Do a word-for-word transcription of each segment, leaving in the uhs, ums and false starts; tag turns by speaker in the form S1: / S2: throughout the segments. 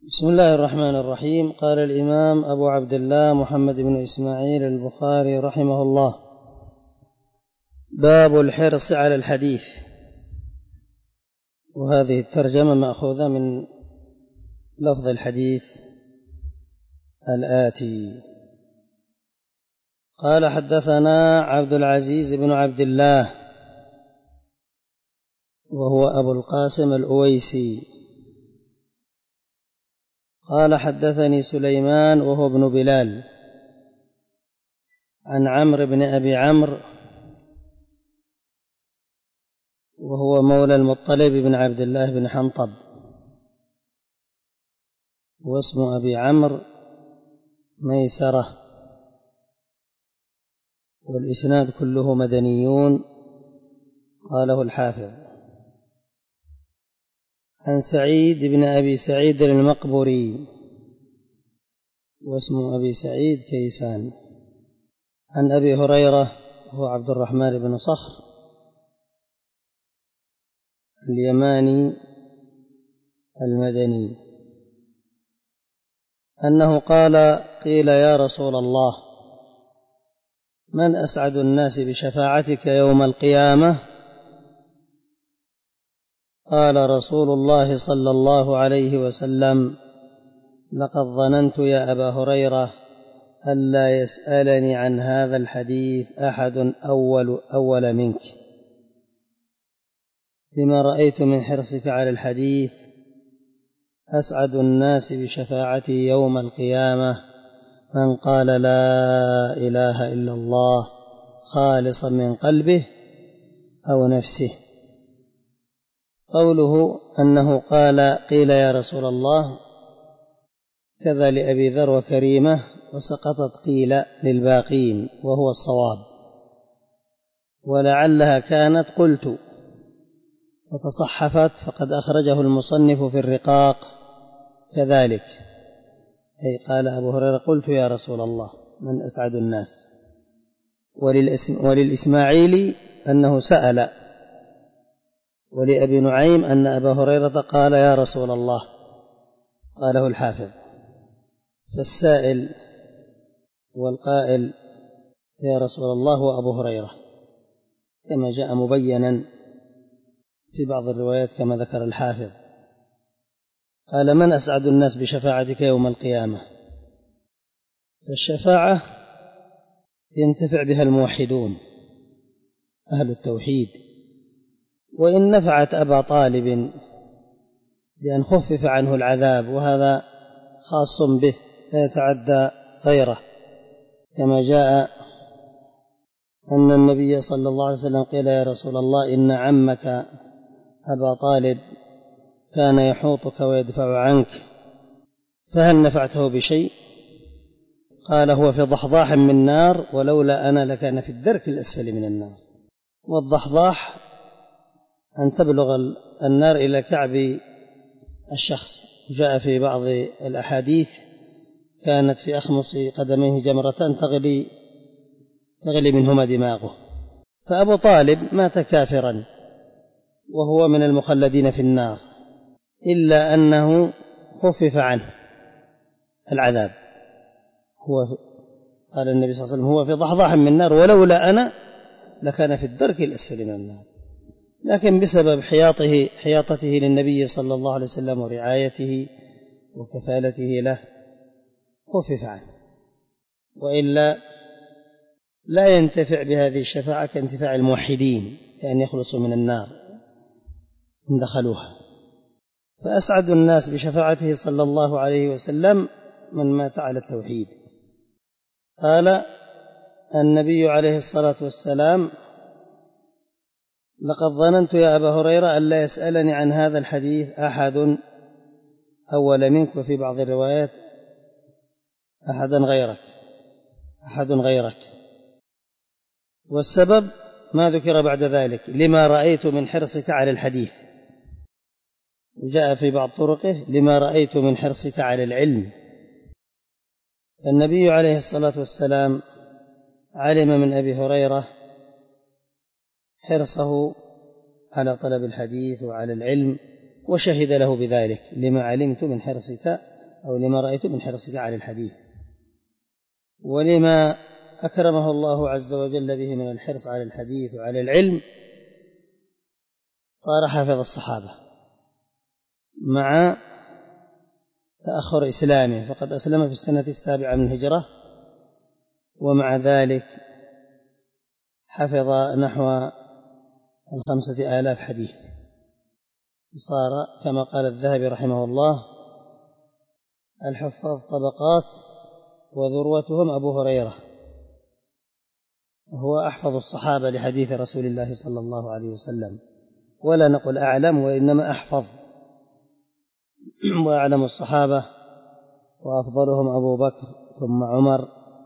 S1: بسم الله الرحمن الرحيم. قال الإمام أبو عبد الله محمد بن إسماعيل البخاري رحمه الله: باب الحرص على الحديث. وهذه الترجمة مأخوذة من لفظ الحديث الآتي. قال: حدثنا عبد العزيز بن عبد الله وهو أبو القاسم الأويسي قال: حدثني سليمان وهو ابن بلال عن عمرو بن أبي عمرو وهو مولى المطلب بن عبد الله بن حنطب، واسم أبي عمرو ميسرة، والإسناد كله مدنيون. قاله الحافظ. عن سعيد بن أبي سعيد المقبري، واسم أبي سعيد كيسان، عن أبي هريرة هو عبد الرحمن بن صخر اليماني المدني أنه قال: قيل يا رسول الله، من أسعد الناس بشفاعتك يوم القيامة؟ قال رسول الله صلى الله عليه وسلم: لقد ظننت يا أبا هريرة ألا يسألني عن هذا الحديث أحد أول, أول منك، لما رأيت من حرصك على الحديث. أسعد الناس بشفاعتي يوم القيامة من قال لا إله إلا الله خالصا من قلبه أو نفسه. قوله أنه قال: قيل يا رسول الله، كذا لأبي ذر وكريمة، وسقطت قيل للباقين وهو الصواب، ولعلها كانت قلت وتصحفت، فقد أخرجه المصنف في الرقاق كذلك، أي قال أبو هريرة: قلت يا رسول الله من أسعد الناس. وللإسماعيلي أنه سأل، ولأبي نعيم أن أبا هريرة قال يا رسول الله. قاله الحافظ. فالسائل والقائل يا رسول الله هو أبو هريرة، كما جاء مبينا في بعض الروايات كما ذكر الحافظ. قال: من أسعد الناس بشفاعتك يوم القيامة؟ فالشفاعة ينتفع بها الموحدون أهل التوحيد، وإن نفعت أبا طالب بأن خفف عنه العذاب، وهذا خاص به لا يتعدى غيره، كما جاء أن النبي صلى الله عليه وسلم قيل يا رسول الله إن عمك أبا طالب كان يحوطك ويدفع عنك، فهل نفعته بشيء؟ قال: هو في ضحضاح من نار، ولولا أنا لكان في الدرك الأسفل من النار. والضحضاح أن تبلغ النار إلى كعب الشخص. جاء في بعض الأحاديث: كانت في أخمص قدميه جمرتان تغلي تغلي منهما دماغه. فأبو طالب مات كافرا وهو من المخلدين في النار، إلا أنه خفف عنه العذاب. هو قال النبي صلى الله عليه وسلم: هو في ضحضاح من النار، ولولا أنا لكان في الدرك الأسفل من النار. لكن بسبب حياطه حياطته للنبي صلى الله عليه وسلم ورعايته وكفالته له خفف عنه، وإلا لا ينتفع بهذه الشفاعة كانتفاع الموحدين لأن يخلصوا من النار إن دخلوها. فأسعد الناس بشفاعته صلى الله عليه وسلم من مات على التوحيد. قال النبي عليه الصلاة والسلام: لقد ظننت يا أبا هريرة ألا يسألني عن هذا الحديث أحد أول منك، وفي بعض الروايات أحدا غيرك أحد غيرك والسبب ما ذكر بعد ذلك: لما رأيت من حرصك على الحديث. وجاء في بعض طرقه: لما رأيت من حرصك على العلم. فالنبي عليه الصلاة والسلام علم من أبي هريرة حرصه على طلب الحديث وعلى العلم، وشهد له بذلك لما علمت من حرصك أو لما رأيت من حرصك على الحديث، ولما أكرمه الله عز وجل به من الحرص على الحديث وعلى العلم، صار حافظ الصحابة مع تأخر إسلامه، فقد أسلم في السنة السابعة من الهجرة، ومع ذلك حفظ نحو الخمسة آلاف حديث، صار كما قال الذهبي رحمه الله: الحفاظ طبقات وذروتهم أبو هريرة، وهو أحفظ الصحابة لحديث رسول الله صلى الله عليه وسلم، ولا نقول أعلم وإنما أحفظ. وأعلم الصحابة وأفضلهم أبو بكر ثم عمر.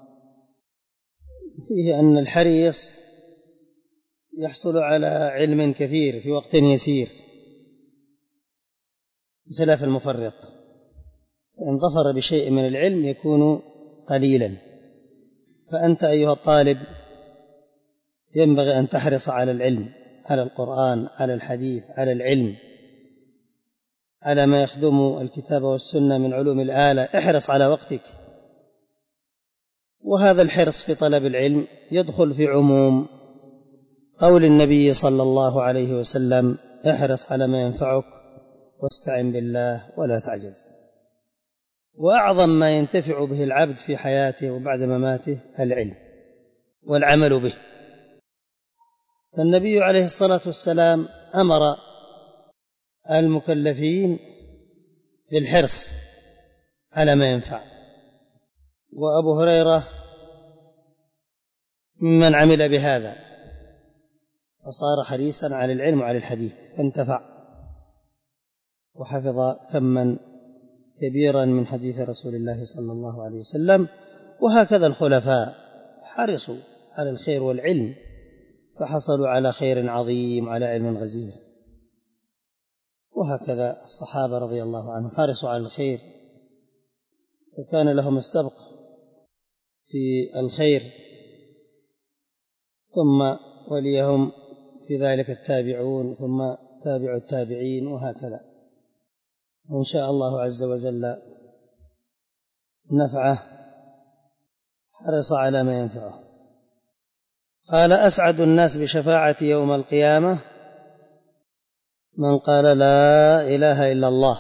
S1: فيه أن الحريص يحصل على علم كثير في وقت يسير بخلاف المفرط، إن ظفر بشيء من العلم يكون قليلا. فأنت أيها الطالب ينبغي أن تحرص على العلم، على القرآن، على الحديث، على العلم، على ما يخدم الكتاب والسنة من علوم الآلة. احرص على وقتك، وهذا الحرص في طلب العلم يدخل في عموم قول النبي صلى الله عليه وسلم: احرص على ما ينفعك واستعن بالله ولا تعجز. وأعظم ما ينتفع به العبد في حياته وبعد مماته العلم والعمل به. فالنبي عليه الصلاة والسلام أمر المكلفين بالحرص على ما ينفع، وأبو هريرة ممن عمل بهذا، فصار حريصا على العلم وعلى الحديث، فانتفع وحفظ كما كبيرا من حديث رسول الله صلى الله عليه وسلم. وهكذا الخلفاء حرصوا على الخير والعلم، فحصلوا على خير عظيم، على علم غزير. وهكذا الصحابة رضي الله عنهم حرصوا على الخير، فكان لهم السبق في الخير، ثم وليهم في ذلك التابعون، ثم تابع التابعين، وهكذا. وإن شاء الله عز وجل نفعه حرص على ما ينفعه. قال: أسعد الناس بشفاعتي يوم القيامة من قال لا إله إلا الله.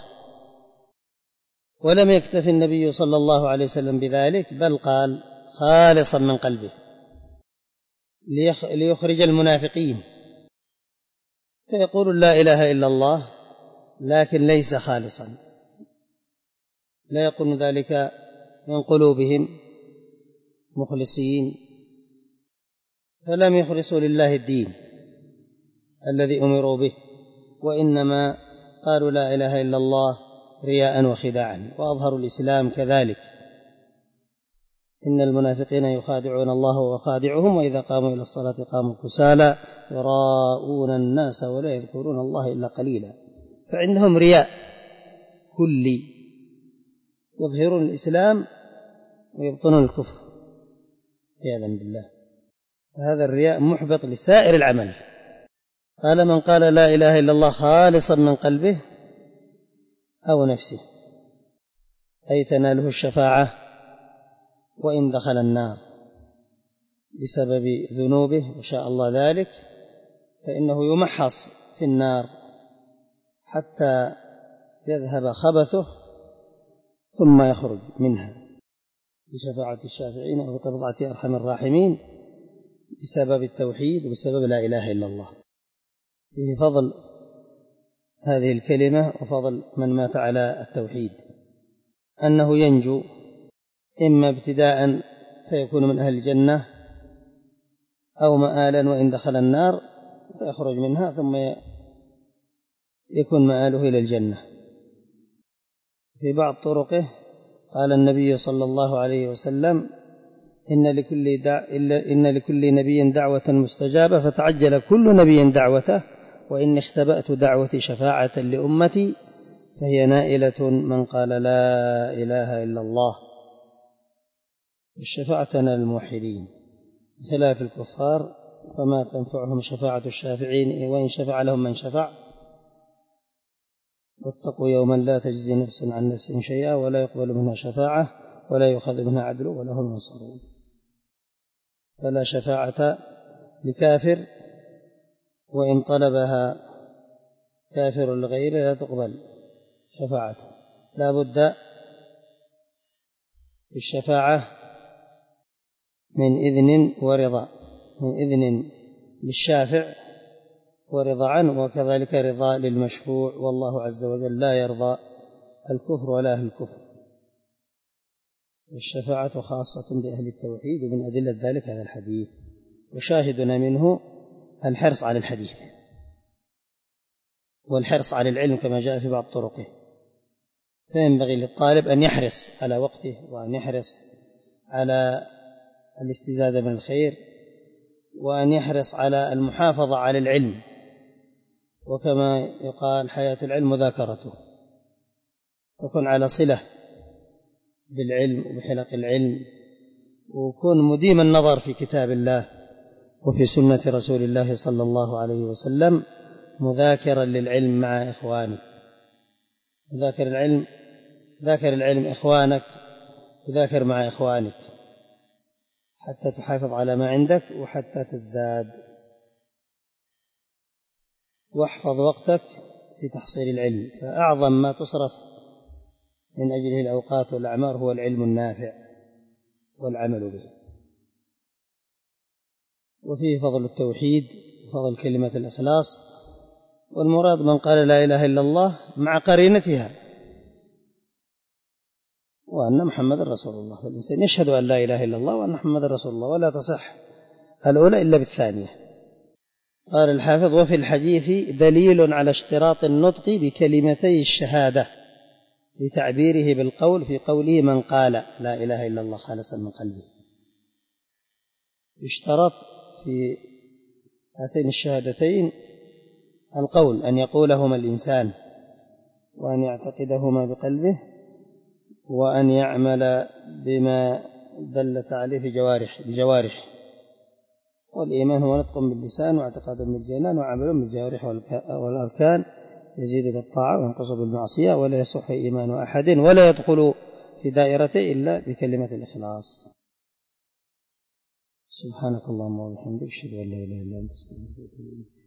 S1: ولم يكتف النبي صلى الله عليه وسلم بذلك، بل قال: خالصا من قلبه، ليخرج المنافقين، فيقول لا إله إلا الله لكن ليس خالصا، لا يكون ذلك من قلوبهم مخلصين، فلم يخلصوا لله الدين الذي أمروا به، وإنما قالوا لا إله إلا الله رياء وخداعا، وأظهروا الإسلام كذلك. إن المنافقين يخادعون الله وخادعهم، وإذا قاموا إلى الصلاة قاموا كسالى يراءون الناس ولا يذكرون الله إلا قليلا. فعندهم رياء كلي، يظهرون الإسلام ويبطنون الكفر عياذا بالله. هذا الرياء محبط لسائر العمل. قال: من قال لا إله إلا الله خالصا من قلبه أو نفسه، أي تناله الشفاعة وإن دخل النار بسبب ذنوبه وشاء الله ذلك، فإنه يمحص في النار حتى يذهب خبثه ثم يخرج منها بشفاعة الشافعين أو بقبضة أرحم الراحمين، بسبب التوحيد وبسبب لا إله إلا الله. فيه فضل هذه الكلمة وفضل من مات على التوحيد، أنه ينجو إما ابتداء فيكون من أهل الجنة، أو مآلا وإن دخل النار فيخرج منها ثم يكون مآله إلى الجنة. في بعض طرقه قال النبي صلى الله عليه وسلم: إن لكل, دع... إن لكل نبي دعوة مستجابة، فتعجل كل نبي دعوته، وإن اختبأت دعوتي شفاعة لأمتي فهي نائلة من قال لا إله إلا الله. الشفاعة تنال الموحدين، بخلاف الكفار فما تنفعهم شفاعة الشافعين وإن شفع لهم من شفع. واتقوا يوما لا تجزي نفس عن نفس شيئا ولا يقبل منها شفاعة ولا يؤخذ منها عدل ولا هم ينصرون. فلا شفاعة لكافر، وإن طلبها كافر لغيره لا تقبل شفاعته. لا بد الشفاعة من إذن ورضا، من إذن للشافع ورضا عنه، وكذلك رضا للمشفوع، والله عز وجل لا يرضى الكفر ولا أهل الكفر. والشفاعة خاصة بأهل التوحيد، ومن أدلة ذلك هذا الحديث، وشاهدنا منه الحرص على الحديث والحرص على العلم كما جاء في بعض طرقه. فينبغي للطالب أن يحرص على وقته، وأن يحرص على الاستزادة من الخير، وأن يحرص على المحافظة على العلم، وكما يقال حياة العلم مذاكرته، وكن على صلة بالعلم وبحلق العلم، وكن مديم النظر في كتاب الله وفي سنة رسول الله صلى الله عليه وسلم، مذاكرا للعلم مع إخوانك. مذاكر العلم، ذاكر العلم إخوانك، وذاكر مع إخوانك حتى تحافظ على ما عندك وحتى تزداد. واحفظ وقتك في تحصيل العلم، فأعظم ما تصرف من أجله الأوقات والأعمار هو العلم النافع والعمل به. وفيه فضل التوحيد وفضل كلمة الإخلاص، والمراد من قال لا إله إلا الله مع قرينتها وأن محمد رسول الله. فالإنسان يشهد أن لا إله إلا الله وأن محمد رسول الله، ولا تصح الأولى إلا بالثانية. قال الحافظ: وفي الحديث دليل على اشتراط النطق بكلمتي الشهادة لتعبيره بالقول في قوله من قال لا إله إلا الله خالصا من قلبه. يشترط في هاتين الشهادتين القول، أن يقولهما الإنسان وأن يعتقدهما بقلبه، وأن يعمل بما دلت عليه في جوارح بجوارح. والإيمان هو نطق باللسان واعتقاد بالجنان وعمل بالجوارح والأركان، يزيد بالطاعة وينقص بالمعصية، ولا يصح إيمان أحد ولا يدخل في دائرته إلا بكلمة الإخلاص. سبحانك اللهم وبحمدك، أشهد أن لا إله إلا أنت، أستغفرك وأتوب إليك.